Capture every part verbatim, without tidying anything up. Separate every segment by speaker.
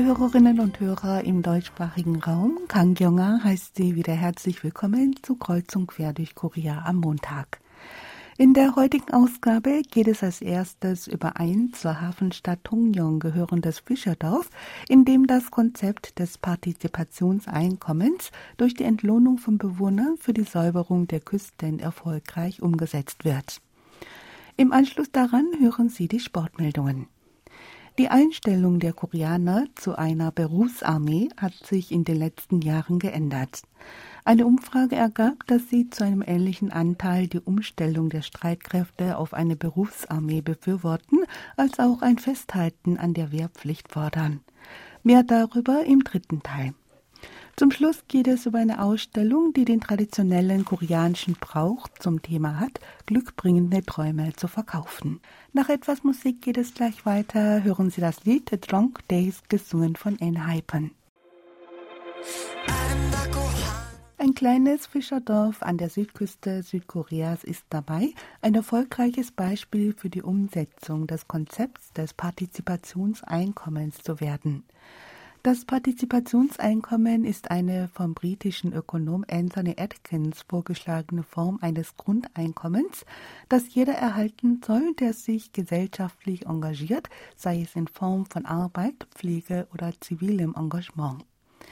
Speaker 1: Hörerinnen und Hörer im deutschsprachigen Raum, Kang Kyung-ah heißt Sie wieder herzlich willkommen zu Kreuz und Quer durch Korea am Montag. In der heutigen Ausgabe geht es als erstes über ein zur Hafenstadt Tongyeong gehörendes Fischerdorf, in dem das Konzept des Partizipationseinkommens durch die Entlohnung von Bewohnern für die Säuberung der Küsten erfolgreich umgesetzt wird. Im Anschluss daran hören Sie die Sportmeldungen. Die Einstellung der Koreaner zu einer Berufsarmee hat sich in den letzten Jahren geändert. Eine Umfrage ergab, dass sie zu einem ähnlichen Anteil die Umstellung der Streitkräfte auf eine Berufsarmee befürworten, als auch ein Festhalten an der Wehrpflicht fordern. Mehr darüber im dritten Teil. Zum Schluss geht es über eine Ausstellung, die den traditionellen koreanischen Brauch zum Thema hat, glückbringende Träume zu verkaufen. Nach etwas Musik geht es gleich weiter. Hören Sie das Lied Drunk Days, gesungen von Enhypen. Ein kleines Fischerdorf an der Südküste Südkoreas ist dabei, ein erfolgreiches Beispiel für die Umsetzung des Konzepts des Partizipationseinkommens zu werden. Das Partizipationseinkommen ist eine vom britischen Ökonom Anthony Atkins vorgeschlagene Form eines Grundeinkommens, das jeder erhalten soll, der sich gesellschaftlich engagiert, sei es in Form von Arbeit, Pflege oder zivilem Engagement.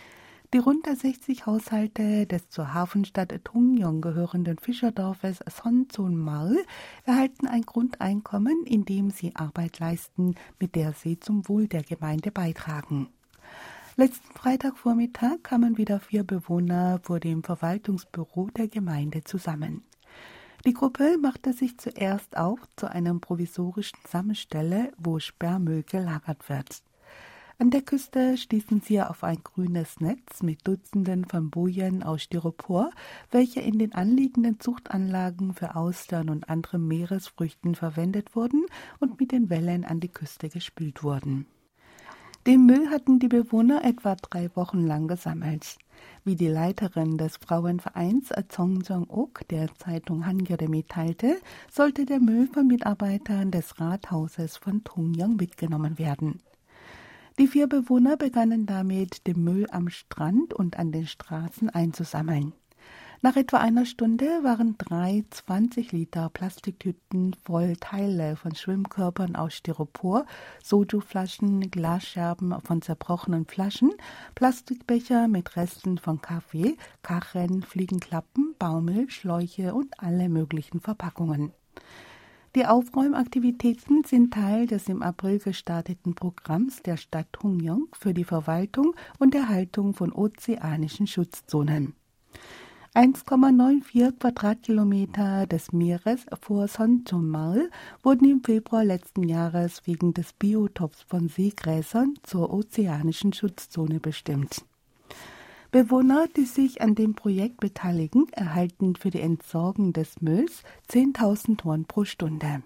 Speaker 1: Die rund sechzig Haushalte des zur Hafenstadt Tongyeong gehörenden Fischerdorfes Soncheon-maul erhalten ein Grundeinkommen, indem sie Arbeit leisten, mit der sie zum Wohl der Gemeinde beitragen. Letzten Freitagvormittag kamen wieder vier Bewohner vor dem Verwaltungsbüro der Gemeinde zusammen. Die Gruppe machte sich zuerst auf zu einer provisorischen Sammelstelle, wo Sperrmüll gelagert wird. An der Küste stießen sie auf ein grünes Netz mit Dutzenden von Bojen aus Styropor, welche in den anliegenden Zuchtanlagen für Austern und andere Meeresfrüchten verwendet wurden und mit den Wellen an die Küste gespült wurden. Den Müll hatten die Bewohner etwa drei Wochen lang gesammelt. Wie die Leiterin des Frauenvereins Song Jong-ok der Zeitung Hangyeol mitteilte, sollte der Müll von Mitarbeitern des Rathauses von Tongyeong mitgenommen werden. Die vier Bewohner begannen damit, den Müll am Strand und an den Straßen einzusammeln. Nach etwa einer Stunde waren drei zwanzig Liter Plastiktüten voll Teile von Schwimmkörpern aus Styropor, Soju-Flaschen, Glasscherben von zerbrochenen Flaschen, Plastikbecher mit Resten von Kaffee, Kacheln, Fliegenklappen, Baumel, Schläuche und alle möglichen Verpackungen. Die Aufräumaktivitäten sind Teil des im April gestarteten Programms der Stadt Tongyeong für die Verwaltung und Erhaltung von ozeanischen Schutzzonen. eins Komma vierundneunzig Quadratkilometer des Meeres vor Soncheon-maul wurden im Februar letzten Jahres wegen des Biotops von Seegräsern zur ozeanischen Schutzzone bestimmt. Bewohner, die sich an dem Projekt beteiligen, erhalten für die Entsorgung des Mülls zehntausend Tonnen pro Stunde.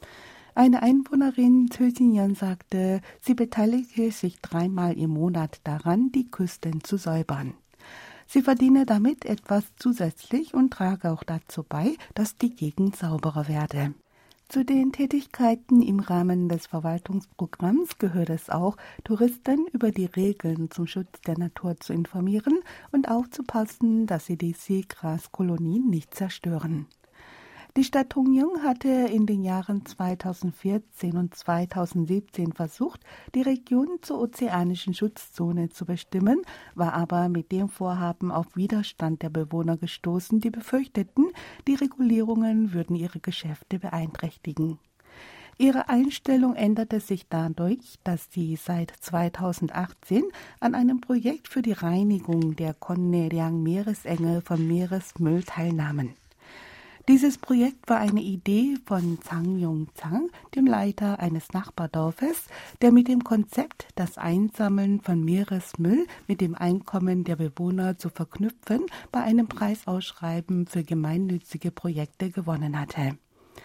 Speaker 1: Eine Einwohnerin, Tösinyan, sagte, sie beteilige sich dreimal im Monat daran, die Küsten zu säubern. Sie verdiene damit etwas zusätzlich und trage auch dazu bei, dass die Gegend sauberer werde. Zu den Tätigkeiten im Rahmen des Verwaltungsprogramms gehört es auch, Touristen über die Regeln zum Schutz der Natur zu informieren und aufzupassen, dass sie die Seegraskolonien nicht zerstören. Die Stadt Tongyeong hatte in den Jahren zweitausendvierzehn und zweitausendsiebzehn versucht, die Region zur ozeanischen Schutzzone zu bestimmen, war aber mit dem Vorhaben auf Widerstand der Bewohner gestoßen, die befürchteten, die Regulierungen würden ihre Geschäfte beeinträchtigen. Ihre Einstellung änderte sich dadurch, dass sie seit zweitausendachtzehn an einem Projekt für die Reinigung der Konneryang-Meeresenge von Meeresmüll teilnahmen. Dieses Projekt war eine Idee von Zhang Yong-chang, dem Leiter eines Nachbardorfes, der mit dem Konzept, das Einsammeln von Meeresmüll mit dem Einkommen der Bewohner zu verknüpfen, bei einem Preisausschreiben für gemeinnützige Projekte gewonnen hatte.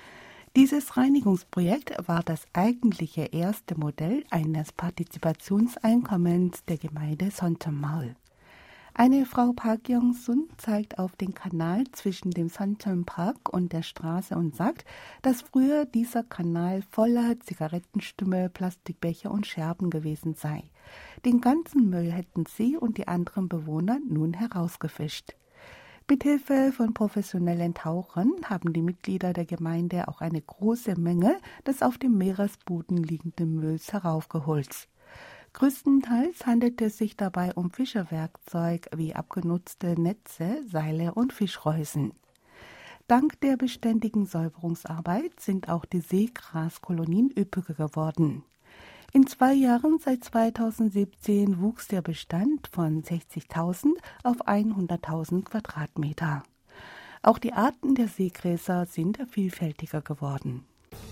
Speaker 1: Dieses Reinigungsprojekt war das eigentliche erste Modell eines Partizipationseinkommens der Gemeinde Soncheon-maul. Eine Frau Park Yong-sun zeigt auf den Kanal zwischen dem Soncheon Park und der Straße und sagt, dass früher dieser Kanal voller Zigarettenstümmel, Plastikbecher und Scherben gewesen sei. Den ganzen Müll hätten sie und die anderen Bewohner nun herausgefischt. Mithilfe von professionellen Tauchern haben die Mitglieder der Gemeinde auch eine große Menge des auf dem Meeresboden liegenden Mülls heraufgeholt. Größtenteils handelt es sich dabei um Fischerwerkzeug wie abgenutzte Netze, Seile und Fischreusen. Dank der beständigen Säuberungsarbeit sind auch die Seegraskolonien üppiger geworden. In zwei Jahren seit zweitausendsiebzehn wuchs der Bestand von sechzigtausend auf hunderttausend Quadratmeter. Auch die Arten der Seegräser sind vielfältiger geworden.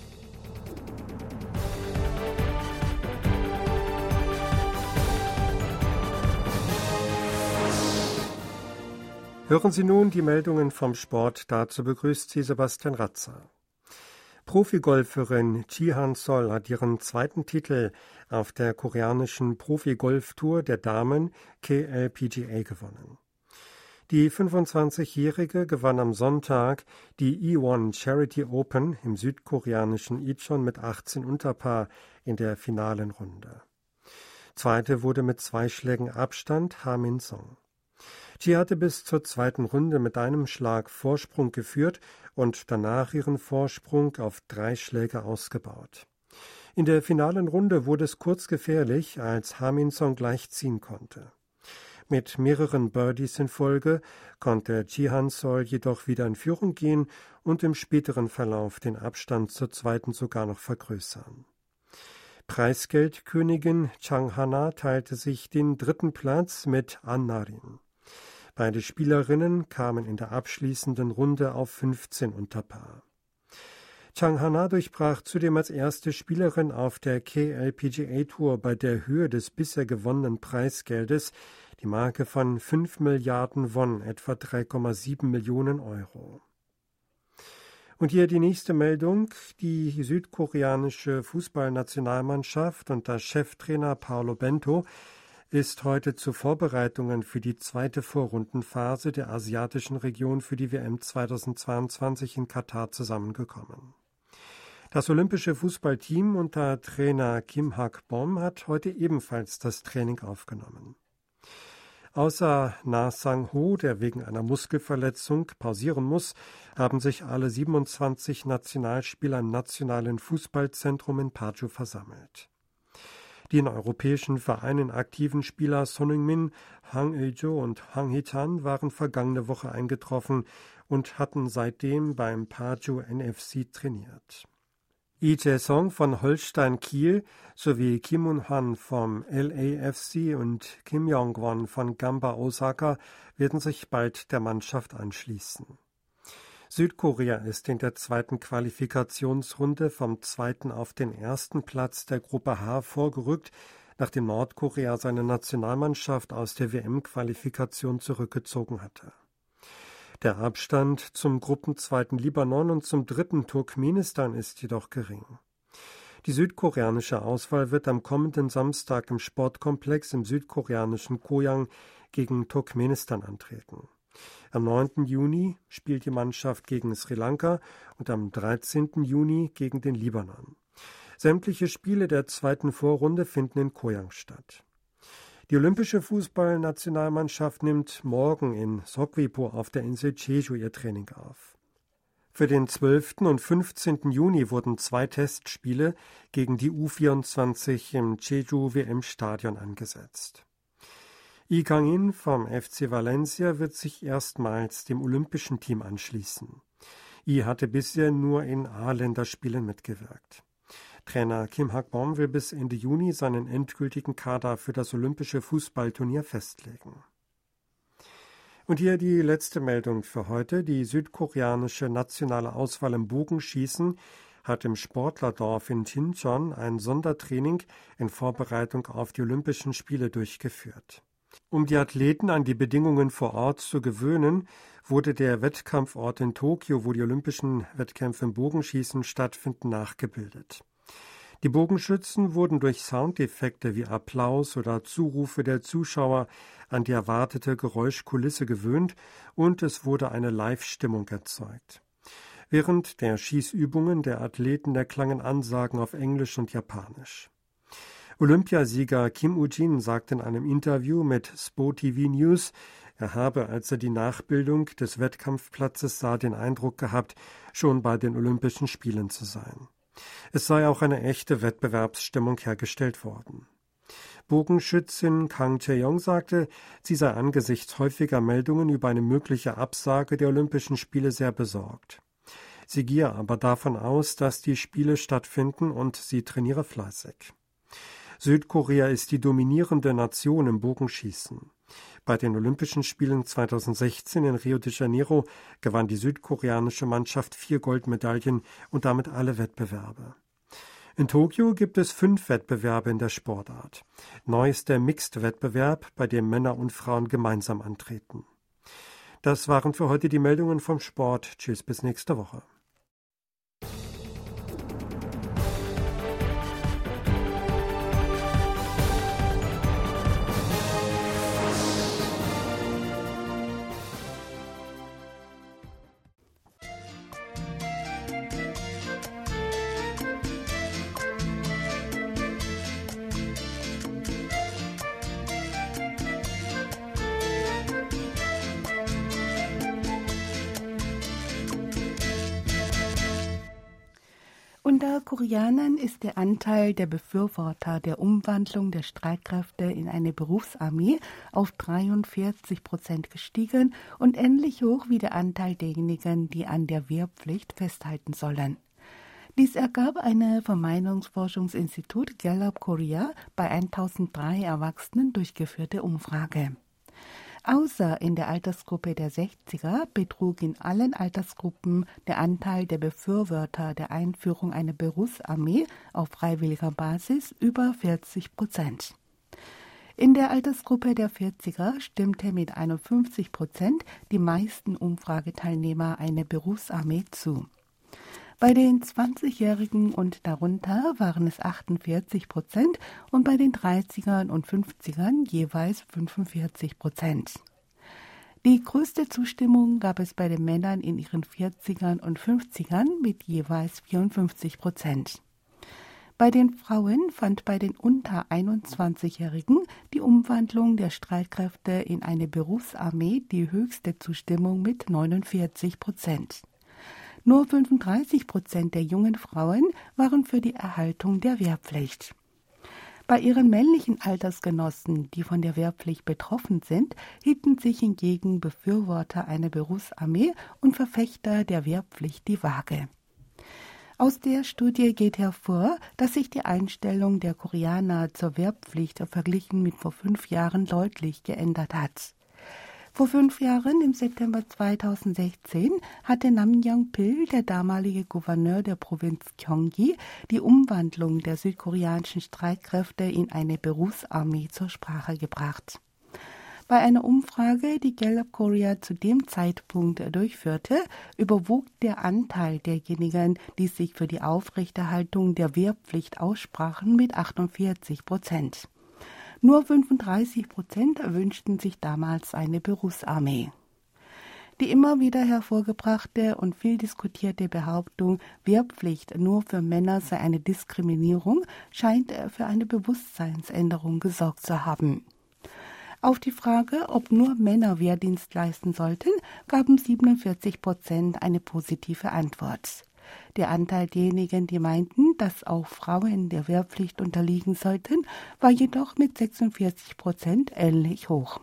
Speaker 2: Hören Sie nun die Meldungen vom Sport. Dazu begrüßt Sie Sebastian Ratzer. Profigolferin Ji Han-sol hat ihren zweiten Titel auf der koreanischen Profi-Golf-Tour der Damen K L P G A gewonnen. Die fünfundzwanzigjährige gewann am Sonntag die E eins Charity Open im südkoreanischen Incheon mit achtzehn Unterpaar in der finalen Runde. Zweite wurde mit zwei Schlägen Abstand Ha Min-sung. Ji hatte bis zur zweiten Runde mit einem Schlag Vorsprung geführt und danach ihren Vorsprung auf drei Schläge ausgebaut. In der finalen Runde wurde es kurz gefährlich, als Ha Min-sung gleich ziehen konnte. Mit mehreren Birdies in Folge konnte Ji Han-sol jedoch wieder in Führung gehen und im späteren Verlauf den Abstand zur zweiten sogar noch vergrößern. Preisgeldkönigin Chang Han-na teilte sich den dritten Platz mit An Na-rin. Beide Spielerinnen kamen in der abschließenden Runde auf fünfzehn Unterpaar. Chang Han-na durchbrach zudem als erste Spielerin auf der K L P G A Tour bei der Höhe des bisher gewonnenen Preisgeldes die Marke von fünf Milliarden Won, etwa drei Komma sieben Millionen Euro. Und hier die nächste Meldung. Die südkoreanische Fußballnationalmannschaft unter Cheftrainer Paulo Bento ist heute zu Vorbereitungen für die zweite Vorrundenphase der asiatischen Region für die W M zweitausendzweiundzwanzig in Katar zusammengekommen. Das olympische Fußballteam unter Trainer Kim Hak-bom hat heute ebenfalls das Training aufgenommen. Außer Na Sang-ho, der wegen einer Muskelverletzung pausieren muss, haben sich alle siebenundzwanzig Nationalspieler im nationalen Fußballzentrum in Paju versammelt. Die in europäischen Vereinen aktiven Spieler Son Heung-min, Hang Eui-jo und Hang Hee-chan waren vergangene Woche eingetroffen und hatten seitdem beim Paju N F C trainiert. Lee Jae-sung von Holstein Kiel sowie Kim Un-han vom L A F C und Kim Yong-won von Gamba Osaka werden sich bald der Mannschaft anschließen. Südkorea ist in der zweiten Qualifikationsrunde vom zweiten auf den ersten Platz der Gruppe H vorgerückt, nachdem Nordkorea seine Nationalmannschaft aus der W M-Qualifikation zurückgezogen hatte. Der Abstand zum Gruppenzweiten Libanon und zum dritten Turkmenistan ist jedoch gering. Die südkoreanische Auswahl wird am kommenden Samstag im Sportkomplex im südkoreanischen Goyang gegen Turkmenistan antreten. Am neunten Juni spielt die Mannschaft gegen Sri Lanka und am dreizehnten Juni gegen den Libanon. Sämtliche Spiele der zweiten Vorrunde finden in Goyang statt. Die olympische Fußballnationalmannschaft nimmt morgen in Seogwipo auf der Insel Jeju ihr Training auf. Für den zwölften und fünfzehnten Juni wurden zwei Testspiele gegen die U vierundzwanzig im Jeju W M-Stadion angesetzt. Lee Kang-in vom F C Valencia wird sich erstmals dem olympischen Team anschließen. Lee hatte bisher nur in A-Länderspielen mitgewirkt. Trainer Kim Hak-bom will bis Ende Juni seinen endgültigen Kader für das olympische Fußballturnier festlegen. Und hier die letzte Meldung für heute. Die südkoreanische nationale Auswahl im Bogenschießen hat im Sportlerdorf in Incheon ein Sondertraining in Vorbereitung auf die Olympischen Spiele durchgeführt. Um die Athleten an die Bedingungen vor Ort zu gewöhnen, wurde der Wettkampfort in Tokio, wo die olympischen Wettkämpfe im Bogenschießen stattfinden, nachgebildet. Die Bogenschützen wurden durch Soundeffekte wie Applaus oder Zurufe der Zuschauer an die erwartete Geräuschkulisse gewöhnt und es wurde eine Live-Stimmung erzeugt. Während der Schießübungen der Athleten erklangen Ansagen auf Englisch und Japanisch. Olympiasieger Kim Woo-jin sagte in einem Interview mit Spo T V News, er habe, als er die Nachbildung des Wettkampfplatzes sah, den Eindruck gehabt, schon bei den Olympischen Spielen zu sein. Es sei auch eine echte Wettbewerbsstimmung hergestellt worden. Bogenschützin Kang Chae-yong sagte, sie sei angesichts häufiger Meldungen über eine mögliche Absage der Olympischen Spiele sehr besorgt. Sie gehe aber davon aus, dass die Spiele stattfinden und sie trainiere fleißig. Südkorea ist die dominierende Nation im Bogenschießen. Bei den Olympischen Spielen zweitausendsechzehn in Rio de Janeiro gewann die südkoreanische Mannschaft vier Goldmedaillen und damit alle Wettbewerbe. In Tokio gibt es fünf Wettbewerbe in der Sportart. Neu ist der Mixed-Wettbewerb, bei dem Männer und Frauen gemeinsam antreten. Das waren für heute die Meldungen vom Sport. Tschüss, bis nächste Woche.
Speaker 1: Unter Koreanern ist der Anteil der Befürworter der Umwandlung der Streitkräfte in eine Berufsarmee auf dreiundvierzig Prozent gestiegen und ähnlich hoch wie der Anteil derjenigen, die an der Wehrpflicht festhalten sollen. Dies ergab eine vom Meinungsforschungsinstitut Gallup Korea bei eintausenddrei Erwachsenen durchgeführte Umfrage. Außer in der Altersgruppe der sechziger betrug in allen Altersgruppen der Anteil der Befürworter der Einführung einer Berufsarmee auf freiwilliger Basis über vierzig Prozent. In der Altersgruppe der vierziger stimmte mit einundfünfzig Prozent die meisten Umfrageteilnehmer einer Berufsarmee zu. Bei den zwanzigjährigen und darunter waren es achtundvierzig Prozent und bei den dreißigern und fünfzigern jeweils fünfundvierzig Prozent. Die größte Zustimmung gab es bei den Männern in ihren vierzigern und fünfzigern mit jeweils vierundfünfzig Prozent. Bei den Frauen fand bei den unter einundzwanzigjährigen die Umwandlung der Streitkräfte in eine Berufsarmee die höchste Zustimmung mit neunundvierzig Prozent. Nur fünfunddreißig Prozent der jungen Frauen waren für die Erhaltung der Wehrpflicht. Bei ihren männlichen Altersgenossen, die von der Wehrpflicht betroffen sind, hielten sich hingegen Befürworter einer Berufsarmee und Verfechter der Wehrpflicht die Waage. Aus der Studie geht hervor, dass sich die Einstellung der Koreaner zur Wehrpflicht verglichen mit vor fünf Jahren deutlich geändert hat. Vor fünf Jahren, im September zweitausendsechzehn, hatte Nam Yong-pil, der damalige Gouverneur der Provinz Gyeonggi, die Umwandlung der südkoreanischen Streitkräfte in eine Berufsarmee zur Sprache gebracht. Bei einer Umfrage, die Gallup Korea zu dem Zeitpunkt durchführte, überwog der Anteil derjenigen, die sich für die Aufrechterhaltung der Wehrpflicht aussprachen, mit achtundvierzig Prozent. Nur fünfunddreißig Prozent wünschten sich damals eine Berufsarmee. Die immer wieder hervorgebrachte und viel diskutierte Behauptung, Wehrpflicht nur für Männer sei eine Diskriminierung, scheint für eine Bewusstseinsänderung gesorgt zu haben. Auf die Frage, ob nur Männer Wehrdienst leisten sollten, gaben siebenundvierzig Prozent eine positive Antwort. Der Anteil derjenigen, die meinten, dass auch Frauen der Wehrpflicht unterliegen sollten, war jedoch mit sechsundvierzig Prozent ähnlich hoch.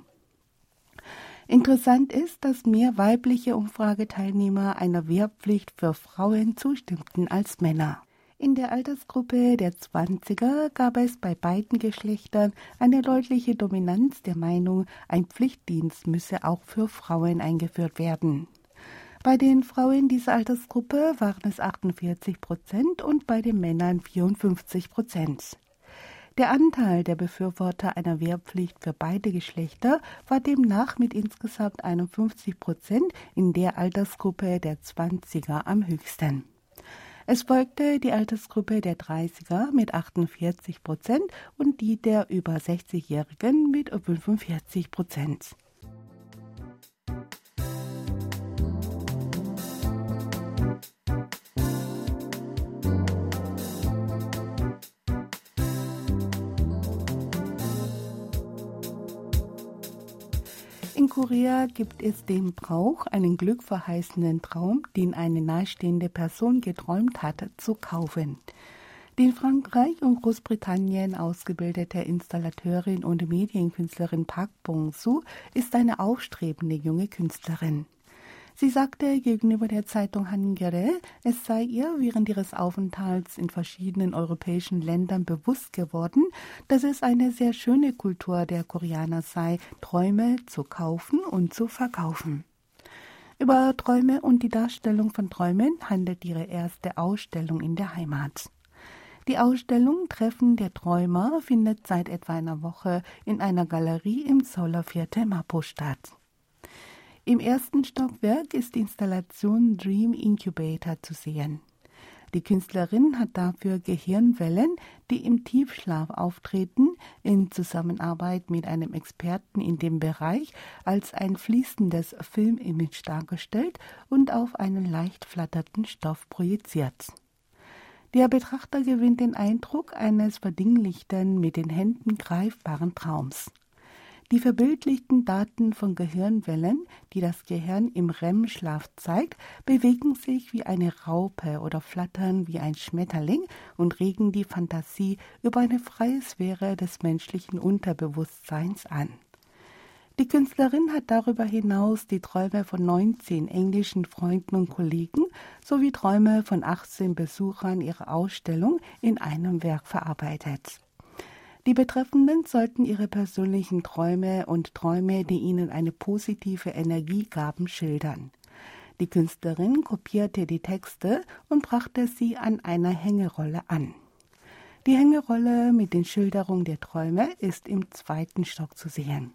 Speaker 1: Interessant ist, dass mehr weibliche Umfrageteilnehmer einer Wehrpflicht für Frauen zustimmten als Männer. In der Altersgruppe der zwanziger gab es bei beiden Geschlechtern eine deutliche Dominanz der Meinung, ein Pflichtdienst müsse auch für Frauen eingeführt werden. Bei den Frauen dieser Altersgruppe waren es achtundvierzig Prozent und bei den Männern vierundfünfzig Prozent. Der Anteil der Befürworter einer Wehrpflicht für beide Geschlechter war demnach mit insgesamt einundfünfzig Prozent in der Altersgruppe der zwanziger am höchsten. Es folgte die Altersgruppe der dreißiger mit achtundvierzig Prozent und die der über sechzigjährigen mit fünfundvierzig Prozent. In Korea gibt es den Brauch, einen glückverheißenden Traum, den eine nahestehende Person geträumt hat, zu kaufen. Die in Frankreich und Großbritannien ausgebildete Installateurin und Medienkünstlerin Park Bong-soo ist eine aufstrebende junge Künstlerin. Sie sagte gegenüber der Zeitung Hangare, es sei ihr während ihres Aufenthalts in verschiedenen europäischen Ländern bewusst geworden, dass es eine sehr schöne Kultur der Koreaner sei, Träume zu kaufen und zu verkaufen. Über Träume und die Darstellung von Träumen handelt ihre erste Ausstellung in der Heimat. Die Ausstellung Treffen der Träumer findet seit etwa einer Woche in einer Galerie im Seouler Mapo statt. Im ersten Stockwerk ist die Installation Dream Incubator zu sehen. Die Künstlerin hat dafür Gehirnwellen, die im Tiefschlaf auftreten, in Zusammenarbeit mit einem Experten in dem Bereich als ein fließendes Filmimage dargestellt und auf einen leicht flatternden Stoff projiziert. Der Betrachter gewinnt den Eindruck eines verdinglichten, mit den Händen greifbaren Traums. Die verbildlichten Daten von Gehirnwellen, die das Gehirn im R E M-Schlaf zeigt, bewegen sich wie eine Raupe oder flattern wie ein Schmetterling und regen die Fantasie über eine freie Sphäre des menschlichen Unterbewusstseins an. Die Künstlerin hat darüber hinaus die Träume von neunzehn englischen Freunden und Kollegen sowie Träume von achtzehn Besuchern ihrer Ausstellung in einem Werk verarbeitet. Die Betreffenden sollten ihre persönlichen Träume und Träume, die ihnen eine positive Energie gaben, schildern. Die Künstlerin kopierte die Texte und brachte sie an einer Hängerolle an. Die Hängerolle mit den Schilderungen der Träume ist im zweiten Stock zu sehen.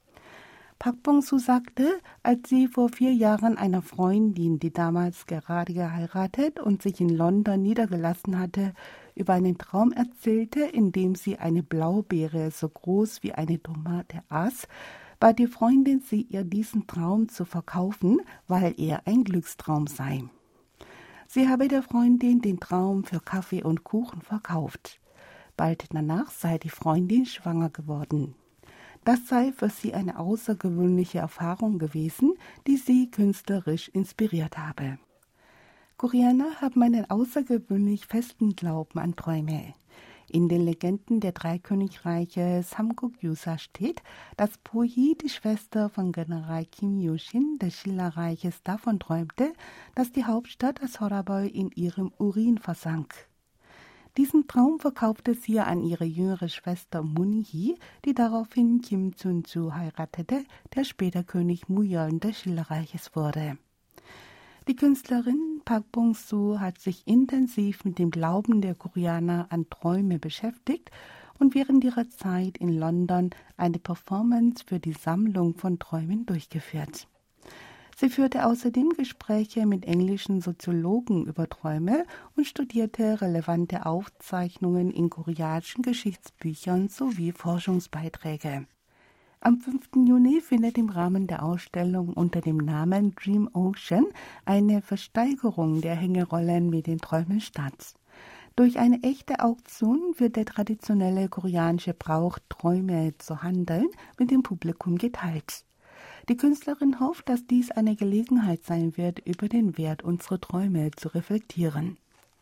Speaker 1: Park Bong-soo sagte, als sie vor vier Jahren einer Freundin, die damals gerade geheiratet und sich in London niedergelassen hatte, über einen Traum erzählte, in dem sie eine Blaubeere so groß wie eine Tomate aß, bat die Freundin sie, ihr diesen Traum zu verkaufen, weil er ein Glückstraum sei. Sie habe der Freundin den Traum für Kaffee und Kuchen verkauft. Bald danach sei die Freundin schwanger geworden. Das sei für sie eine außergewöhnliche Erfahrung gewesen, die sie künstlerisch inspiriert habe. Koreaner haben einen außergewöhnlich festen Glauben an Träume. In den Legenden der drei Königreiche Samguk-yusa steht, dass Po-hee, die Schwester von General Kim Yo-shin des Schillerreiches, davon träumte, dass die Hauptstadt Seorabeol in ihrem Urin versank. Diesen Traum verkaufte sie an ihre jüngere Schwester Moon-hee, die daraufhin Kim Sun-ju heiratete, der später König Muyeon des Schillerreiches wurde. Die Künstlerin Park Bong-soo hat sich intensiv mit dem Glauben der Koreaner an Träume beschäftigt und während ihrer Zeit in London eine Performance für die Sammlung von Träumen durchgeführt. Sie führte außerdem Gespräche mit englischen Soziologen über Träume und studierte relevante Aufzeichnungen in koreanischen Geschichtsbüchern sowie Forschungsbeiträge. Am fünften Juni findet im Rahmen der Ausstellung unter dem Namen Dream Ocean eine Versteigerung der Hängerollen mit den Träumen statt. Durch eine echte Auktion wird der traditionelle koreanische Brauch, Träume zu handeln, mit dem Publikum geteilt. Die Künstlerin hofft, dass dies eine Gelegenheit sein wird, über den Wert unserer Träume zu reflektieren.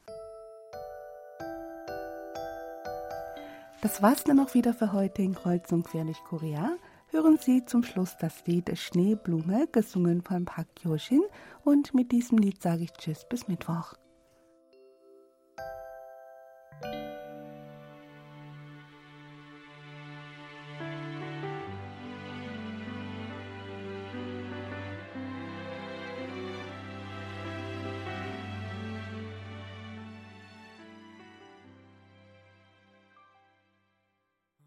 Speaker 1: Das war's dann auch wieder für heute in Kreuz und Quer durch Korea. Hören Sie zum Schluss das Lied Schneeblume, gesungen von Park Hyo-shin. Und mit diesem Lied sage ich Tschüss, bis Mittwoch.